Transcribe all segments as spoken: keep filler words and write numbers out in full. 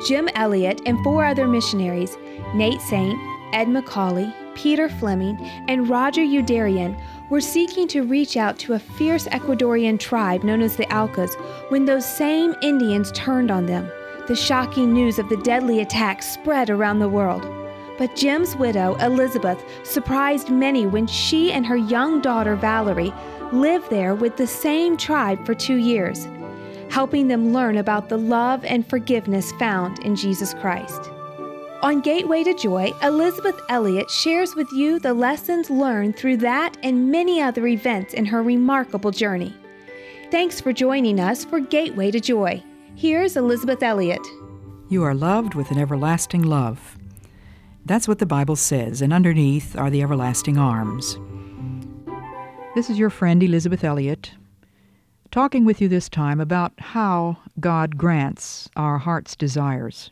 Jim Elliot and four other missionaries, Nate Saint, Ed McCauley, Peter Fleming, and Roger Udarian, were seeking to reach out to a fierce Ecuadorian tribe known as the Aucas when those same Indians turned on them. The shocking news of the deadly attack spread around the world. But Jim's widow, Elizabeth, surprised many when she and her young daughter, Valerie, lived there with the same tribe for two years, helping them learn about the love and forgiveness found in Jesus Christ. On Gateway to Joy, Elizabeth Elliot shares with you the lessons learned through that and many other events in her remarkable journey. Thanks for joining us for Gateway to Joy. Here's Elizabeth Elliot. You are loved with an everlasting love. That's what the Bible says, and underneath are the everlasting arms. This is your friend Elizabeth Elliot, talking with you this time about how God grants our heart's desires.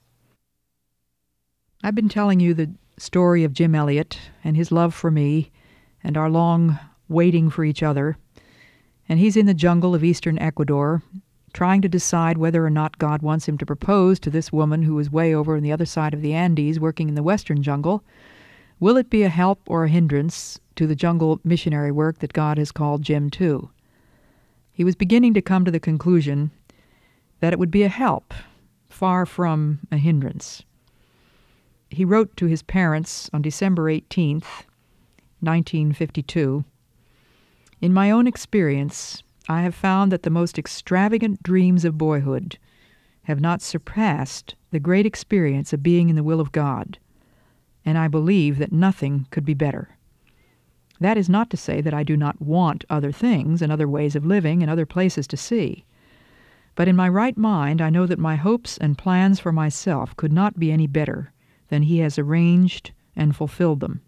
I've been telling you the story of Jim Elliot and his love for me and our long waiting for each other. And he's in the jungle of eastern Ecuador, trying to decide whether or not God wants him to propose to this woman who is way over on the other side of the Andes working in the western jungle. Will it be a help or a hindrance to the jungle missionary work that God has called Jim to? He was beginning to come to the conclusion that it would be a help, far from a hindrance. He wrote to his parents on December eighteenth, nineteen fifty-two, "In my own experience, I have found that the most extravagant dreams of boyhood have not surpassed the great experience of being in the will of God, and I believe that nothing could be better. That is not to say that I do not want other things and other ways of living and other places to see. But in my right mind, I know that my hopes and plans for myself could not be any better than He has arranged and fulfilled them."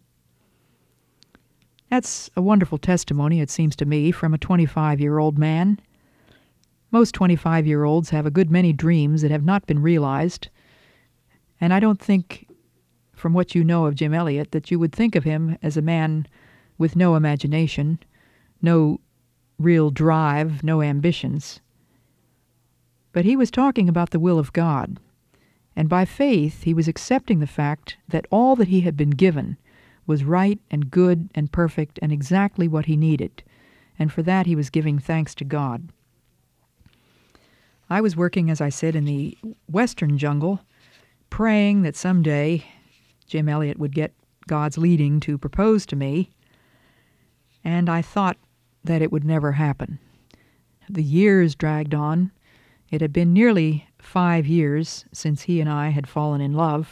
That's a wonderful testimony, it seems to me, from a twenty-five-year-old man. Most twenty-five-year-olds have a good many dreams that have not been realized, and I don't think, from what you know of Jim Elliot, that you would think of him as a man with no imagination, no real drive, no ambitions. But he was talking about the will of God, and by faith he was accepting the fact that all that he had been given was right and good and perfect and exactly what he needed, and for that he was giving thanks to God. I was working, as I said, in the western jungle, praying that someday Jim Elliot would get God's leading to propose to me, and I thought that it would never happen. The years dragged on. It had been nearly five years since he and I had fallen in love.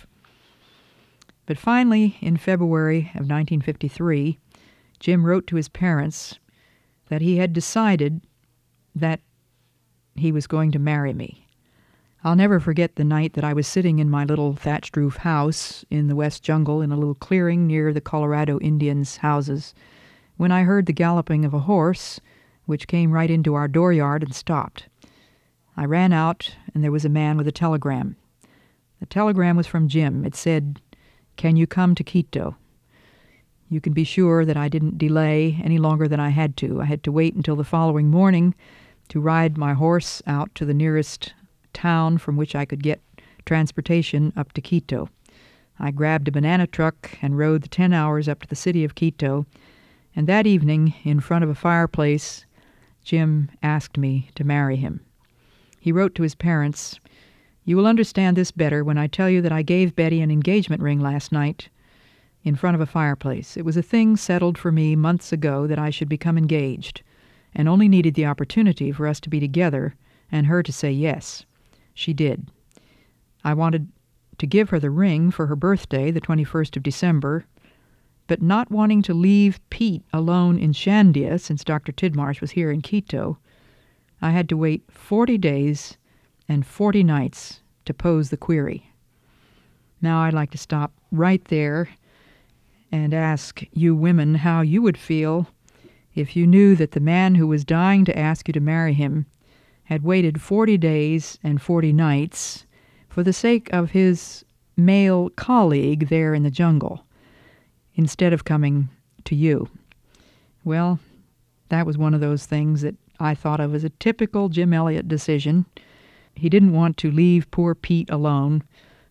But finally, in February of nineteen fifty-three, Jim wrote to his parents that he had decided that he was going to marry me. I'll never forget the night that I was sitting in my little thatched roof house in the West Jungle in a little clearing near the Colorado Indians' houses when I heard the galloping of a horse which came right into our dooryard and stopped. I ran out, and there was a man with a telegram. The telegram was from Jim. It said, "Can you come to Quito?" You can be sure that I didn't delay any longer than I had to. I had to wait until the following morning to ride my horse out to the nearest town from which I could get transportation up to Quito. I grabbed a banana truck and rode the ten hours up to the city of Quito, and that evening, in front of a fireplace, Jim asked me to marry him. He wrote to his parents, "You will understand this better when I tell you that I gave Betty an engagement ring last night in front of a fireplace. It was a thing settled for me months ago that I should become engaged, and only needed the opportunity for us to be together and her to say yes. She did. I wanted to give her the ring for her birthday, the twenty-first of December, but not wanting to leave Pete alone in Shandia, since Doctor Tidmarsh was here in Quito, I had to wait forty days and forty nights to pose the query." Now I'd like to stop right there and ask you women how you would feel if you knew that the man who was dying to ask you to marry him had waited forty days and forty nights for the sake of his male colleague there in the jungle, instead of coming to you. Well, that was one of those things that I thought of as a typical Jim Elliot decision. He didn't want to leave poor Pete alone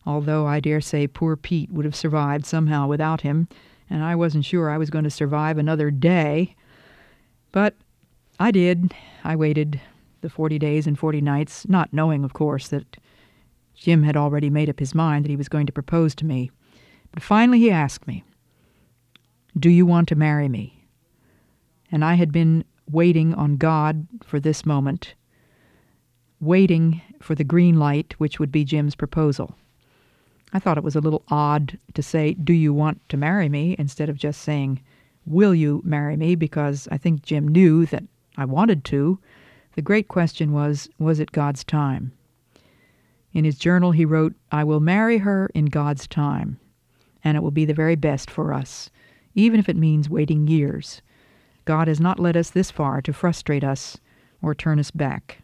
although I dare say poor Pete would have survived somehow without him, and I wasn't sure I was going to survive another day. But I did. I waited the forty days and forty nights, not knowing, of course, that Jim had already made up his mind that he was going to propose to me. But finally he asked me, "Do you want to marry me?" And I had been waiting on God for this moment, waiting for the green light, which would be Jim's proposal. I thought it was a little odd to say, "Do you want to marry me?" instead of just saying, "Will you marry me?" because I think Jim knew that I wanted to. The great question was, was it God's time? In his journal he wrote, "I will marry her in God's time, and it will be the very best for us, even if it means waiting years. God has not led us this far to frustrate us or turn us back."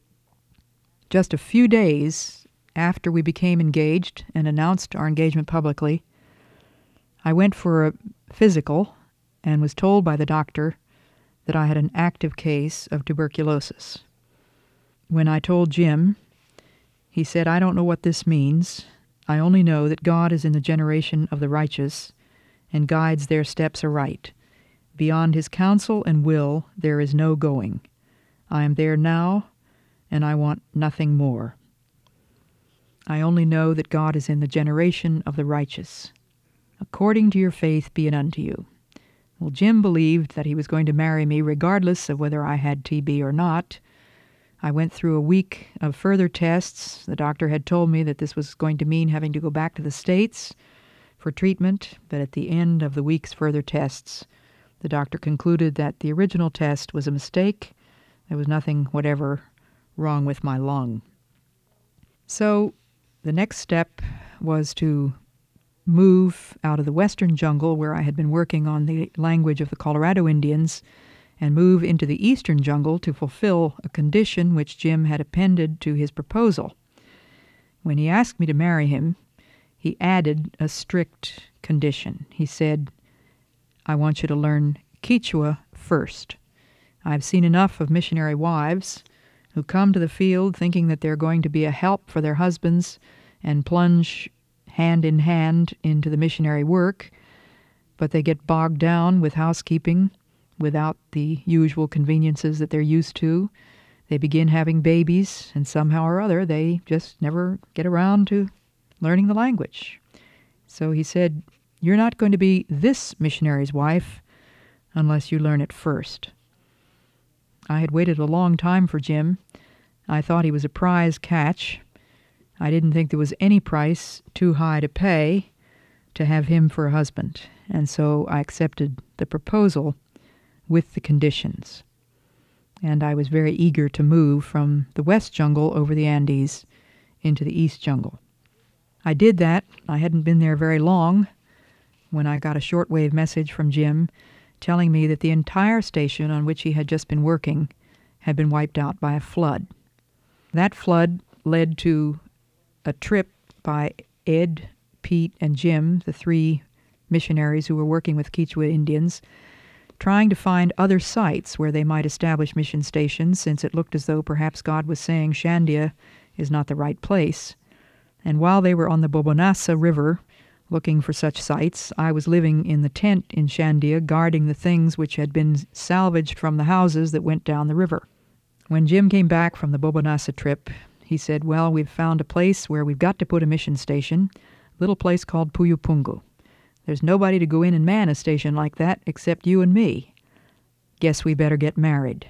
Just a few days after we became engaged and announced our engagement publicly, I went for a physical and was told by the doctor that I had an active case of tuberculosis. When I told Jim, he said, "I don't know what this means. I only know that God is in the generation of the righteous and guides their steps aright. Beyond his counsel and will there is no going. I am there now, and I want nothing more. I only know that God is in the generation of the righteous. According to your faith be it unto you." Well, Jim believed that he was going to marry me regardless of whether I had T B or not. I went through a week of further tests. The doctor had told me that this was going to mean having to go back to the States for treatment, but at the end of the week's further tests, the doctor concluded that the original test was a mistake. There was nothing whatever wrong with my lung. So the next step was to move out of the western jungle where I had been working on the language of the Colorado Indians and move into the eastern jungle to fulfill a condition which Jim had appended to his proposal. When he asked me to marry him, he added a strict condition. He said, "I want you to learn Quechua first. I've seen enough of missionary wives who come to the field thinking that they're going to be a help for their husbands and plunge hand in hand into the missionary work, but they get bogged down with housekeeping without the usual conveniences that they're used to. They begin having babies, and somehow or other they just never get around to learning the language." So he said, "You're not going to be this missionary's wife unless you learn it first." I had waited a long time for Jim. I thought he was a prize catch. I didn't think there was any price too high to pay to have him for a husband, and so I accepted the proposal with the conditions. And I was very eager to move from the west jungle over the Andes into the east jungle. I did that. I hadn't been there very long when I got a shortwave message from Jim telling me that the entire station on which he had just been working had been wiped out by a flood. That flood led to a trip by Ed, Pete, and Jim, the three missionaries who were working with Quechua Indians, trying to find other sites where they might establish mission stations, since it looked as though perhaps God was saying Shandia is not the right place. And while they were on the Bobonasa River looking for such sites, I was living in the tent in Shandia, guarding the things which had been salvaged from the houses that went down the river. When Jim came back from the Bobonasa trip, he said, "Well, we've found a place where we've got to put a mission station, a little place called Puyupungu. There's nobody to go in and man a station like that except you and me. Guess we better get married."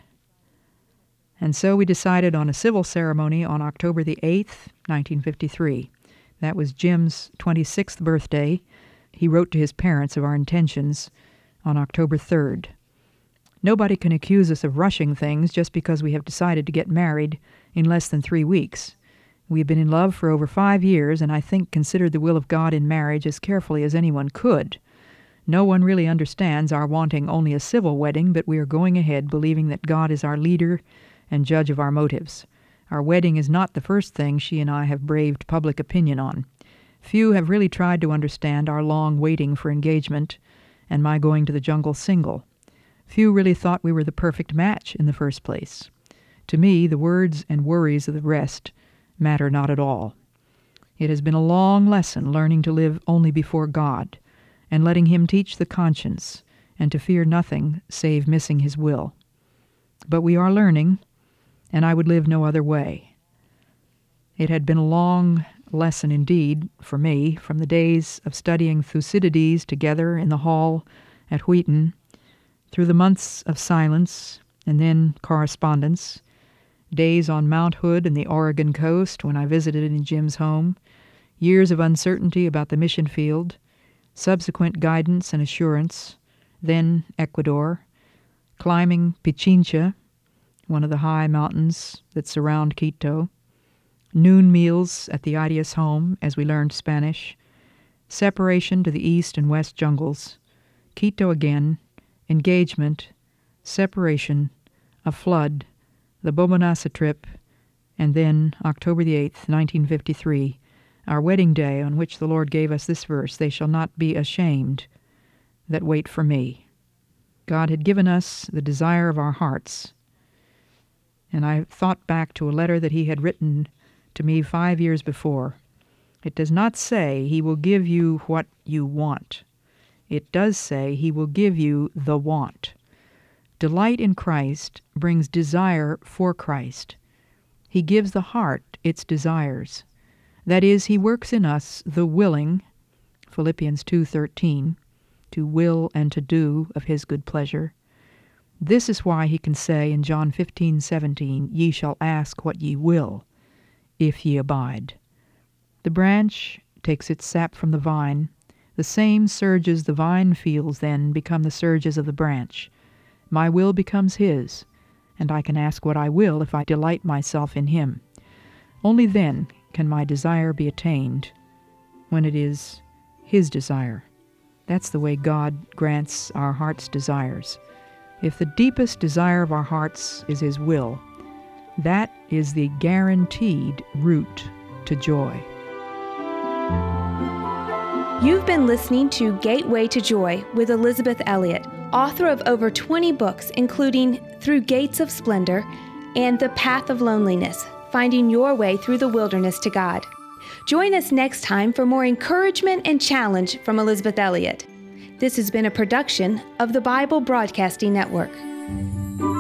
And so we decided on a civil ceremony on October the eighth, nineteen fifty-three. That was Jim's twenty-sixth birthday. He wrote to his parents of our intentions on October third. Nobody can accuse us of rushing things just because we have decided to get married in less than three weeks. We have been in love for over five years, and I think considered the will of God in marriage as carefully as anyone could. No one really understands our wanting only a civil wedding, but we are going ahead believing that God is our leader and judge of our motives. Our wedding is not the first thing she and I have braved public opinion on. Few have really tried to understand our long waiting for engagement and my going to the jungle single. Few really thought we were the perfect match in the first place. To me, the words and worries of the rest matter not at all. It has been a long lesson learning to live only before God and letting Him teach the conscience and to fear nothing save missing His will. But we are learning, and I would live no other way. It had been a long lesson indeed for me, from the days of studying Thucydides together in the hall at Wheaton, through the months of silence and then correspondence, days on Mount Hood and the Oregon coast when I visited in Jim's home, years of uncertainty about the mission field, subsequent guidance and assurance, then Ecuador, climbing Pichincha, one of the high mountains that surround Quito, noon meals at the Arias home as we learned Spanish, separation to the east and west jungles, Quito again, engagement, separation, a flood, the Bobonasa trip, and then October the eighth, nineteen fifty-three, our wedding day on which the Lord gave us this verse, "They shall not be ashamed that wait for me." God had given us the desire of our hearts, and I thought back to a letter that He had written to me five years before. It does not say He will give you what you want. It does say He will give you the want. Delight in Christ brings desire for Christ. He gives the heart its desires. That is, He works in us the willing, Philippians two thirteen, to will and to do of His good pleasure. This is why He can say in John fifteen seventeen, "Ye shall ask what ye will, if ye abide." The branch takes its sap from the vine. The same surges the vine feels then become the surges of the branch. My will becomes His, and I can ask what I will if I delight myself in Him. Only then can my desire be attained, when it is His desire. That's the way God grants our heart's desires. If the deepest desire of our hearts is His will, that is the guaranteed route to joy. You've been listening to Gateway to Joy with Elisabeth Elliot, author of over twenty books, including Through Gates of Splendor and The Path of Loneliness, Finding Your Way Through the Wilderness to God. Join us next time for more encouragement and challenge from Elisabeth Elliot. This has been a production of the Bible Broadcasting Network.